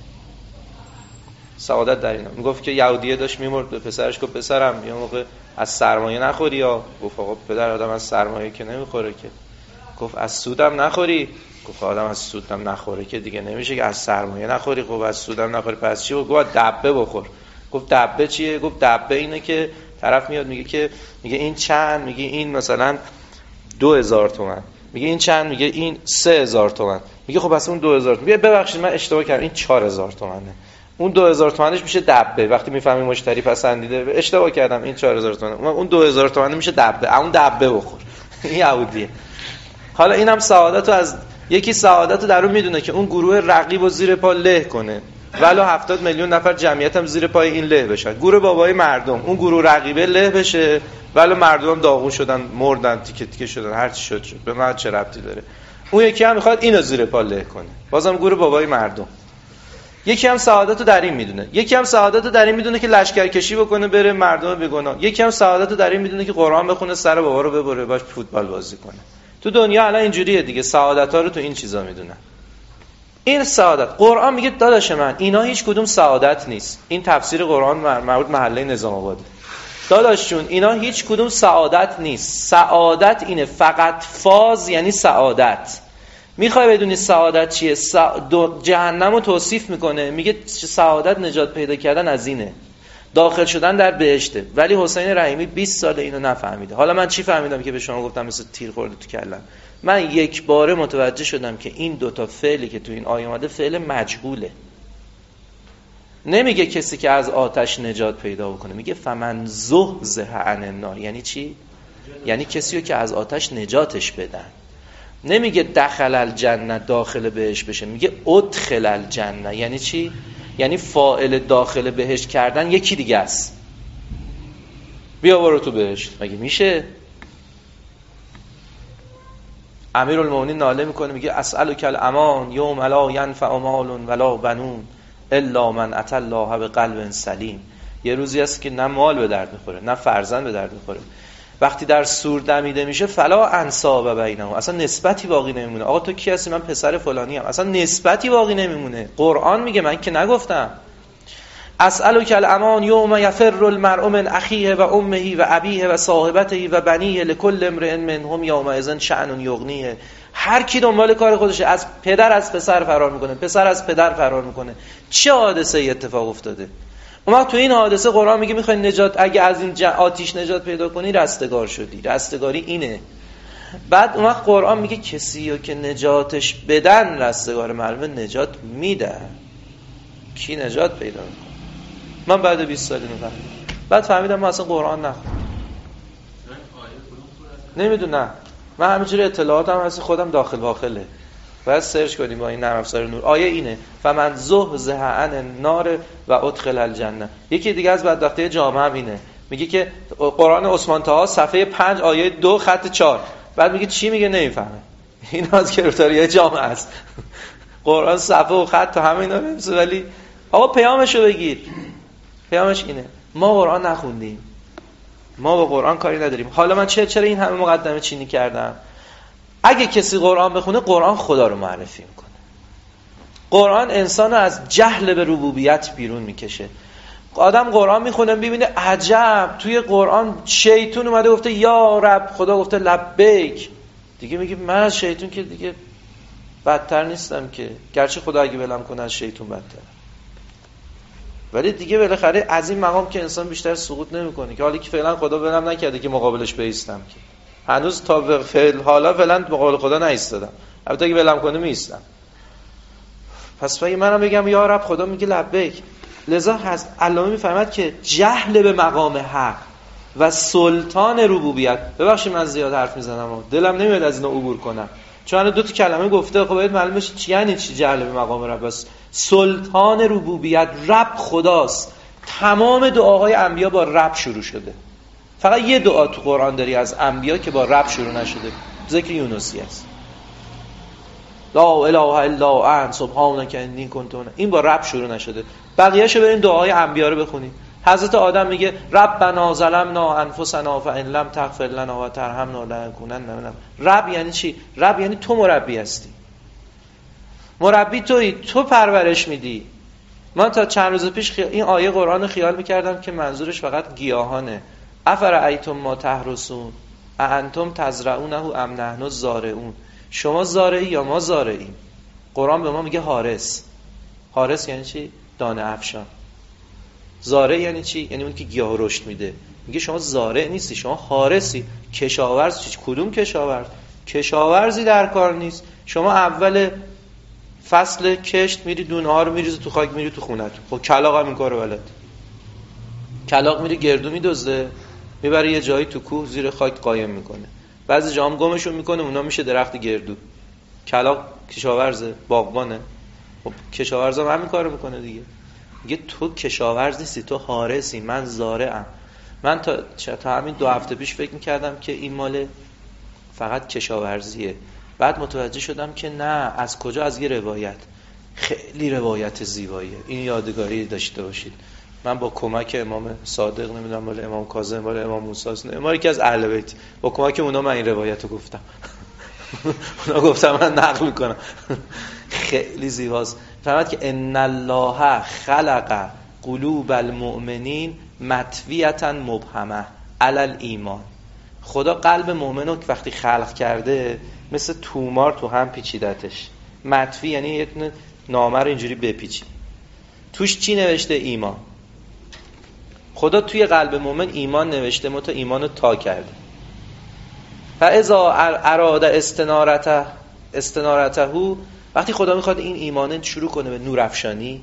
سعادت در اینه. میگفت که یهودیه داشت میمرد، به پسرش گفت پسرم یه موقع از سرمایه نخوری. یا گفت آقا پدر آدم از سرمایه که نمیخوره که. گفت از سودم نخوری. گفت آدم از سودم نخوره که دیگه نمیشه که از سرمایه نخوری. گفت از سودم نخوری پس چی؟ گفت دبه بخور. گفت دبه چیه؟ گفت دبه اینه که طرف میاد میگه که میگه این چند، میگه این مثلا دو هزار تومن، میگه این چند، میگه این سه هزار تومن، میگه خب پس اون دو هزار تومن، میگه ببخشید من اشتباه کردم این چهار هزار تومنه. اون دو هزار تومنش میشه دبه. وقتی میفهمی مشتری پسندیده، اشتباه کردم این چهار هزار تومنه، اون دو هزار تومنه میشه دبه. اون دبه بخور. این یهودیه. حالا اینم سعادتو از یکی سعادتو در اون میدونه که اون گروه رقیبو زیر پا له کنه، ولو هفتاد میلیون نفر جمعیت هم زیر پای این له بشن. گروه بابای مردم، اون گروه رقیبه له بشه، ولو مردم هم داغون شدن، مردن، تیکه تیکه شدن، هر چی شد شد، به من چه ربطی داره. اون یکی هم میخواد اینو زیر پا له کنه، بازم گروه بابای مردم. یکی هم سعادتو در این میدونه، یکی هم سعادتو در این میدونه که لشکرکشی بکنه بره مردم بیگناه، یکی هم سعادتو در این میدونه که قرآن بخونه سر بابا رو ببره باش فوتبال بازی کنه. تو دنیا الان اینجوریه دیگه، سعادت‌ها رو تو این چیزا میدونن. این سعادت، قرآن میگه داداش من اینا هیچ کدوم سعادت نیست. این تفسیر قرآن مربوط محله نظام آباده. داداش جون اینا هیچ کدوم سعادت نیست. سعادت اینه، فقط فاز یعنی سعادت. میخوای بدونی سعادت چیه؟ سع... جهنم رو توصیف میکنه، میگه سعادت نجات پیدا کردن از اینه، داخل شدن در بهشته. ولی حسین رحیمی بیست ساله اینو نفهمیده. حالا من چی فهمیدم که به شما گفتم مثل تیر خورده تو کلم؟ من یک باره متوجه شدم که این دوتا فعلی که تو این آیه اومده فعل مجهوله. نمیگه کسی که از آتش نجات پیدا بکنه، میگه فمن زحزح عن النار. یعنی چی؟ یعنی کسی رو که از آتش نجاتش بدن. نمیگه دخل الجنه، داخل بهش بشه، میگه ادخل الجنه. یعنی چی؟ یعنی فاعل داخل بهش کردن یکی دیگه است. بیا برو تو بهشت. مگه میشه؟ امیرالمومنین ناله میکنه، میگه اسألک الامان یوم لا ینفع مال ولا بنون الا من اتى الله بقلب سلیم. یه روزی هست که نه مال به درد میخوره نه فرزند به درد میخوره. وقتی در سور دمیده میشه فلا انساب بینهم، اصلا نسبتی باقی نمیمونه. آقا تو کی هستی؟ من پسر فلانی ام. اصلا نسبتی باقی نمیمونه. قرآن میگه، من که نگفتم. اسألک الامان یوم یفر المرء من اخیه و امه و ابیه و صاحبته و بنیه لکل امرئ منهم یومئذ شأن یغنیه. هر کی دنبال کار خودشه، از پدر از پسر فرار میکنه، پسر از پدر فرار میکنه. چه حادثه ای اتفاق افتاده؟ اما تو این حادثه قرآن میگه میخوای نجات، اگه از این آتیش نجات پیدا کنی رستگار شدی. رستگاری اینه. بعد اون وقت قرآن میگه کسی رو که نجاتش بدن رستگار، معلومه نجات میدن. کی نجات پیدا میکنه؟ من بعد بیست سال اینو فهمیدم. بعد فهمیدم من اصلا قرآن نخوندم. نمیدونم. من همینجوری اطلاعاتم هست خودم داخل داخله. باید سرچ کنیم با این نرم افزار نور. آیه اینه فمن زحزح عن النار و ادخل الجنه. یکی دیگه از بدبختی جامعه هم اینه، میگه که قرآن عثمان طاها صفحه پنج آیه دو خط چهار، بعد میگه چی میگه نمیفهمه. این از گرفتاری جامعه است. قرآن صفحه و خط تا همه اینا نمیشه، ولی آقا پیامشو بگیر. پیامش اینه ما قرآن نخوندیم، ما با قرآن کاری نداریم. حالا من چه چرا این همه مقدمه چینی کردم؟ اگه کسی قرآن بخونه، قرآن خدا رو معرفی میکنه. قرآن انسان رو از جهل به ربوبیت بیرون میکشه. آدم قرآن میخونه ببینه عجب توی قرآن شیطون اومده گفته یا رب، خدا گفته لبیک. دیگه میگه من از شیطون که دیگه بدتر نیستم که، گرچه خدا اگه ولم کنه از شیطون بدتر، ولی دیگه بالاخره از این مقام که انسان بیشتر سقوط نمیکنه. که حالی که فعلا خدا ولم نکرده که مقابلش بایستم، که هنوز تا فعل حالا فعلا مقابل خدا نایستادم، البته اگه ولم کنه میایستم. پس اگه منم بگم یا رب، خدا میگه لبیک. لذا هست علامه میفهمد که جهل به مقام حق و سلطان ربوبیت، ببخشید من زیاد حرف میزنم و دلم نمیاد از اینا عبور کنم، چون دو تا کلمه گفته، خب باید معلومه چی یعنی چی جهل به مقام رب است. سلطان ربوبیت، رب خداست. تمام دعاهای انبیا با رب شروع شده. فقط یه دعا تو قرآن داری از انبیا که با رب شروع نشده، ذکر یونسی است. لا اله الا انت سبحانک انی کنت من. این با رب شروع نشده. بقیه‌شو برین دعاهای انبیا رو بخونید. حضرت آدم میگه ربنا ظلمنا انفسنا فان لم تغفر لنا و ترحمنا لنکونن من. رب یعنی چی؟ رب یعنی تو مربی هستی. مربی تویی، تو پرورش میدی. من تا چند روز پیش خی... این آیه قرآن خیال میکردم که منظورش فقط گیاهانه. افرأیتم ما تحرثون اانتم تزرعونه ام نحن الزارعون. شما زارعی یا ما زارعیم؟ قرآن به ما میگه حارس. حارس یعنی چی؟ دانه افشان. زارع یعنی چی؟ یعنی اون که گیاه رشد میده. میگه شما زارع نیستی، شما حارسی. کشاورز چی؟ کدوم کشاورز؟ کشاورزی در کار نیست. شما اول فصل کشت میری دونه ها رو میریزی تو خاک، میری تو خونت. خب کلاغ هم این کارو بلد. کلاغ میره گردو میدزده، میبره یه جایی تو کوه زیر خاک قایم میکنه. بعضی جام گمشون میکنه، اونا میشه درخت گردو. کلاغ کشاورزه، باغبانه. خب کشاورز هم همین کارو میکنه دیگه. میگه تو کشاورز نیستی، تو حارسی، من زارعم. من تا تا همین دو هفته پیش فکر میکردم که این مال فقط کشاورزیه. بعد متوجه شدم که نه، از کجا؟ از یه روایت. خیلی روایت زیباییه. این یادگاری داشته باشید. من با کمک امام صادق، نمیدونم مال امام کاظم، مال امام موسی است، ما یکی از اهل بیت، با کمک اونا من این روایتو گفتم. اونا گفتم من نقل میکنم. خیلی زیباست. فهمید که ان الله خلق قلوب المؤمنین مطویتا مبهمه علی الایمان. خدا قلب مؤمن رو وقتی خلق کرده مثل تومار تو هم پیچیدتش. مطوی یعنی یک نامه رو اینجوری بپیچی. توش چی نوشته؟ ایمان. خدا توی قلب مؤمن ایمان نوشته، متا ایمان رو تا کرده. فاذا اراد استنارته استنارته، وقتی خدا میخواد این ایمان شروع کنه به نور افشانی،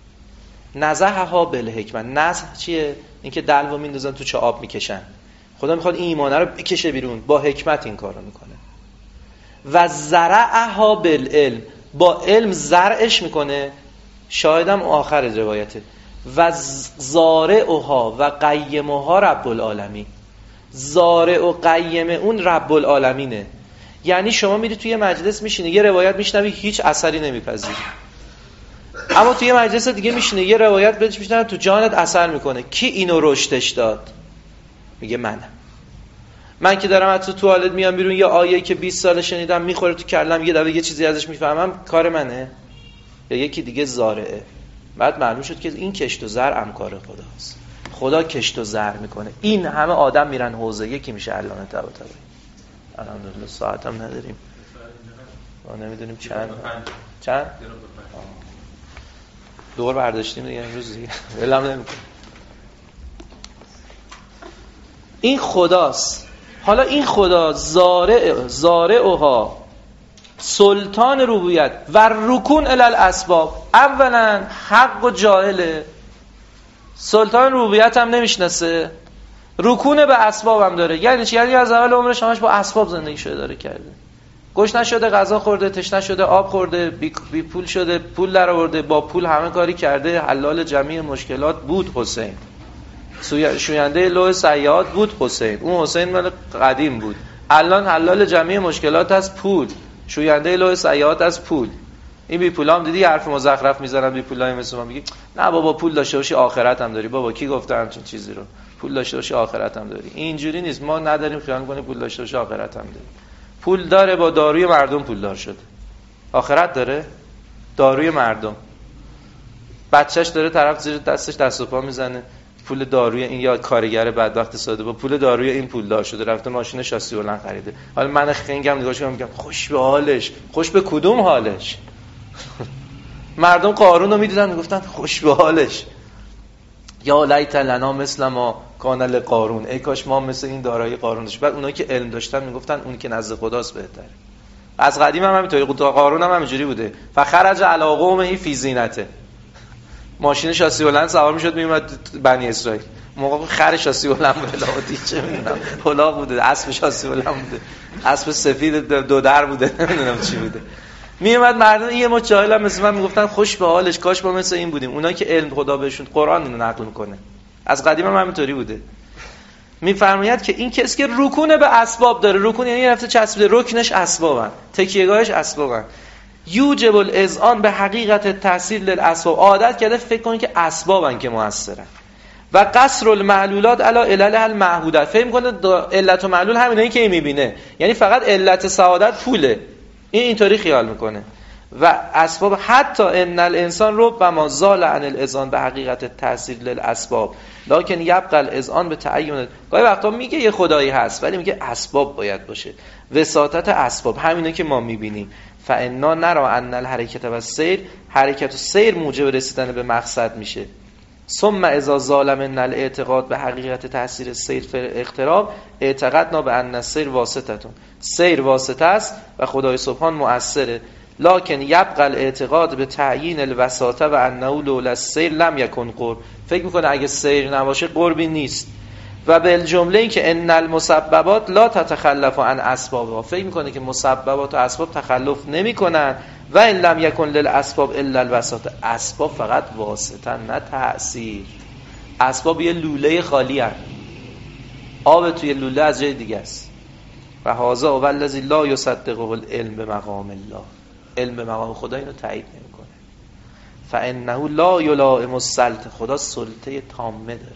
نزحها بالحکمت. نزح چیه؟ این که دلو میندازن تو چه آب میکشن. خدا میخواد این ایمانه رو بکشه بیرون، با حکمت این کار رو میکنه. و زرعها بالعلم، با علم زرعش میکنه. شاهدم آخر روایته. و زارعها و قیمها رب العالمین. زارع و قیم اون رب العالمینه. یعنی شما میری توی مجلس میشینی، یه روایت میشنوی، هیچ اثری نمیپذیری. اما توی مجلس دیگه میشینه یه روایت بهش میشنن تو جانت اثر میکنه. کی اینو رشدش داد؟ میگه منم. من که دارم از تو توالت میام بیرون یه آیه که بیست سال شنیدم میخوره تو کلم، یه دفعه یه چیزی ازش میفهمم، کار منه یا یکی دیگه زارعه؟ بعد معلوم شد که این کشت و زرع کار خداست. خدا کشت و زرع میکنه. این همه آدم میرن حوزه، یکی میشه علامه طباطبایی. الحمدلله ساعت هم نداریم، ما نمیدونیم چند چند دور برداشتیم دیگه امروز دیگه ولم نمیکنه. این خداست. حالا این خدا زارع زارعها سلطان ربوبیت و رکون الی الاسباب. اولا حق و جاهله، سلطان ربوبیت هم نمیشناسه، رکون به اسباب هم داره. یعنی چی؟ یعنی از اول عمرش همش با اسباب زندگی شده داره کرده. گوش نشده، غذا خورده، تشنه شده، آب خورده، بی, بی پول شده، پول در آورده، با پول همه کاری کرده. حلال جمیع مشکلات بود حسین، شوینده لوح سیئات بود حسین. اون حسین مال قدیم بود. الان حلال جمیع مشکلات از پول، شوینده لوح سیئات از پول. این بی پولا هم دیدی حرف مزخرف میزنن. بی پولای مثل ما میگی نه بابا پول داشته باشی آخرت هم داری. بابا کی گفته همچین چیزی رو؟ پول داشته باشی آخرت هم داری. اینجوری نیست. ما نداریم خیال کنیم پول داشته باشی آخرت هم داری. پول داره، با داروی مردم پولدار شده. آخرت داره؟ داروی مردم. بچهش داره طرف زیر دستش دست و پا میزنه، پول داروی این یا کارگر بدبخت ساده با پول داروی این پولدار شده، رفته ماشین شاسی بلند خریده. حالا من خنگم نگاهش کنم میگم خوش به حالش. خوش به کدوم حالش؟ مردم قارون رو میدیدن میگفتن خوش به حالش. یا لیت لنا مثل ما کان لقارون، ای کاش ما مثل این دارایی قارون داشت. بعد اونایی که علم داشتن میگفتن اون که نزد خداست بهتره. از قدیم هم همینطوری، قارون هم همینجوری بوده. فخرج علی قومه فی زینته، ماشین شاسی بلند سوار میشد میومد بنی اسرائیل. موقع خر شاسی بلند بود، لاوتی چه میدونم هلاق بوده، اسب شاسی بلند بوده، اسب سفید دو در بوده، نمیدونم چی بوده. میومد مردم یه مو جاهل هم مثل من میگفتن خوش به حالش، کاش ما مثل این بودیم. اونایی که علم خدا بهشون، قرآن اینو نقل میکنه، از قدیم هم همینطوری بوده. میفرماید که این کسی که رکون به اسباب داره، رکون یعنی رفته چسبیده، رکنش اسبابن، تکیهگاهش اسبابن. یوجب الاذعان به حقیقت تاثیر للاسباب، عادت کرده فکر کنه که اسبابن که موثرن. و قصر المعلولات علی علل المعهوده، فکر کنه علت و معلول همینایی که این میبینه، یعنی فقط علت سعادت پوله. این اینطوری خیال میکنه. و اسباب حتی ان الانسان ربما زال عن الاذعان به حقیقت تاثیر للاسباب لکن یبقى الاذعان به تعین. گاهی وقتا میگه یه خدایی هست ولی میگه اسباب باید باشه، وساطت اسباب همینه که ما میبینیم. فانا نرى ان الحرکت و السیر، حرکت و سیر موجب رسیدن به مقصد میشه. ثم اذا ظالم ان الاعتقاد به حقیقت تاثیر السیر فی الاقتراب اعتقدنا به ان السیر واسطتون، سیر واسطه است و خدای سبحان مؤثره. لکن یبقى الاعتقاد به تعیین الوساطه و انه لولا السیر لم یکن قرب، فکر میکنه اگه سیر نباشه قربی نیست. و بالجمله این که ان المسببات لا تتخلف عن اسبابها، فکر میکنه که مسببات و اسباب تخلف نمیکنن. و ان لم یکن للاسباب الا الوساطه، اسباب فقط واسطه نه تأثیر. اسباب یه لوله خالی هست، آب توی لوله از جای دیگه است. و هذا هو الذی لا یصدقه العلم به مقام الله، علم به مقام خدا اینو تایید نمیکنه. فانه لا یلائم السلطه، خدا سلطه تامه داره.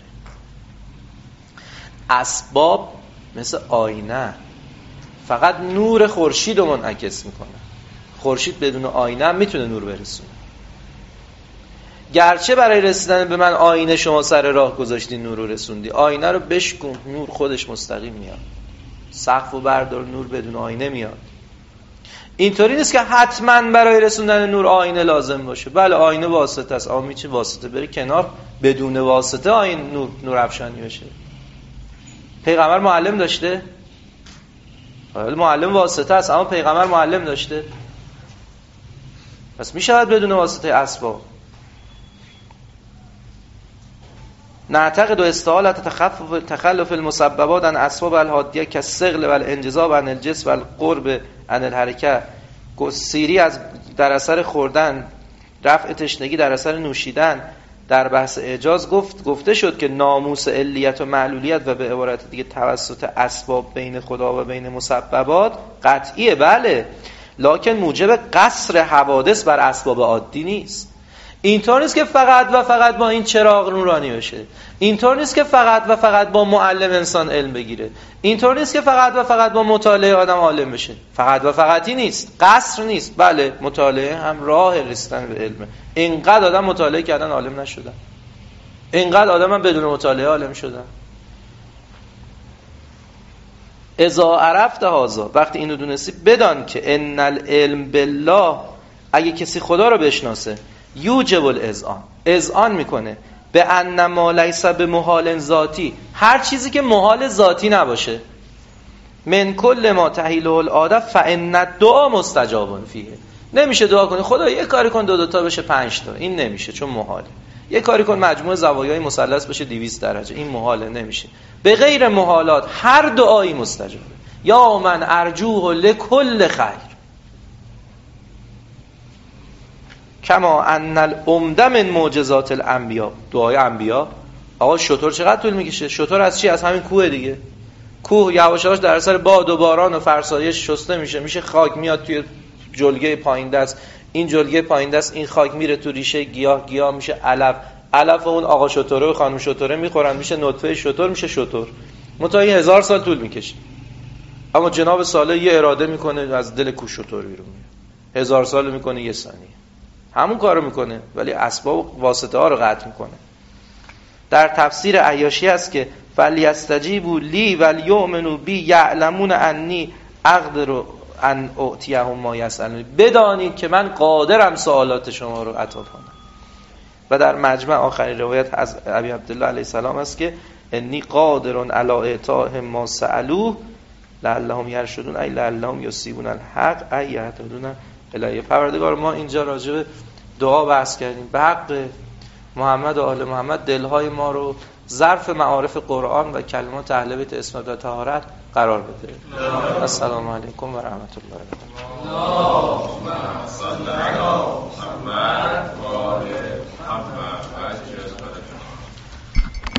اسباب مثل آینه، فقط نور خورشید رو منعکس میکنه. خورشید بدون آینه میتونه نور برسونه. گرچه برای رسیدن به من آینه شما سر راه گذاشتی، نور رو رسوندی، آینه رو بشکن، نور خودش مستقیم میاد. سقف و بردار، نور بدون آینه میاد. اینطوری نیست که حتما برای رسوندن نور آینه لازم باشه. بله آینه واسطه است، اما میشه واسطه بره کنار، بدون واسطه آینه نور نور افشانی بشه. پیغمبر معلم داشته؟ معلم واسطه است، اما پیغمبر معلم داشته؟ پس میشود بدون واسطه اسباب. نعتقد و استحالت تخفف تخلف المسببات عن اسباب الحادیه كالثقل والانجذاب عن الجسم والقرب عن الحرکه. سیری از در اثر خوردن، رفع تشنگی در اثر نوشیدن، در بحث اعجاز گفت گفته شد که ناموس علیت و معلولیت و به عبارت دیگه توسط اسباب بین خدا و بین مسببات قطعیه، بله، لکن موجب قصر حوادث بر اسباب عادی نیست. اینطور نیست که فقط و فقط با این چراغ نورانی بشه. اینطور نیست که فقط و فقط با معلم انسان علم بگیره. اینطور نیست که فقط و فقط با مطالعه آدم عالم بشه. فقط و فقطی نیست، قصر نیست. بله مطالعه هم راه رسیدن به علمه. اینقدر آدم مطالعه کردن عالم نشدن، اینقدر آدم هم بدون مطالعه عالم شدن. اذا عرفت هذا، وقتی اینو دونستی بدان که ان العلم بالله، اگه کسی خدا رو بشناسه، یوجب الاذعان، اذعان میکنه به ان ما لیس بمحال ذاتی، هر چیزی که محال ذاتی نباشه، من کل ما تحیله العاده فان الدعاء مستجاب فیه. نمیشه دعا کنی خدا یه کاری کن دو دو تا بشه پنج تا، این نمیشه چون محاله. یه کاری کن مجموع زوایای مثلث بشه دویست درجه، این محاله، نمیشه. به غیر محالات هر دعایی مستجابه. یا من ارجوه لکل خیر، کما ان العمده من معجزات الانبیاء، دعای انبیا. آقا شطور چقدر طول میکشه؟ شطور از چی؟ از همین کوه دیگه. کوه یواش یواش در اثر باد و باران و فرسایش شسته میشه، میشه خاک، میاد توی جلگه پایین دست، این جلگه پایین دست این خاک میره تو ریشه گیاه، گیاه میشه علف، علف اون آقا شطوره و خانم شطوره میخورن، میشه نطفه شطور، میشه شطور. متای هزار سال طول میکشه، اما جناب صالح یه اراده میکنه از دل کوه شطور بیرون میاد، هزار سال میکنه یه ثانیه، همون کارو میکنه ولی اسباب و واسطه ها رو قطع میکنه. در تفسیر عیاشی است که فلیستجیبوا لی ولیؤمنوا بی یعلمون انی اقدر ان اعطیهم ما یسألون، بدانید که من قادرم سوالات شما رو عطا کنم. و در مجمع آخرین روایت از ابی عبدالله علیه السلام است که انی قادر علی اعطاهم ما سألوه لعلهم یرشدون ای لعلهم یصیبون الحق ای یهتدون الیه. پروردگار ما اینجا راجع به دعا بحث کردیم، به حق محمد و آل محمد دلهای ما رو ظرف معارف قرآن و کلمات اهل بیت عصمت و طهارت قرار بده. السلام علیکم و رحمت الله و برکاته. اللهم صل علی محمد و آل محمد.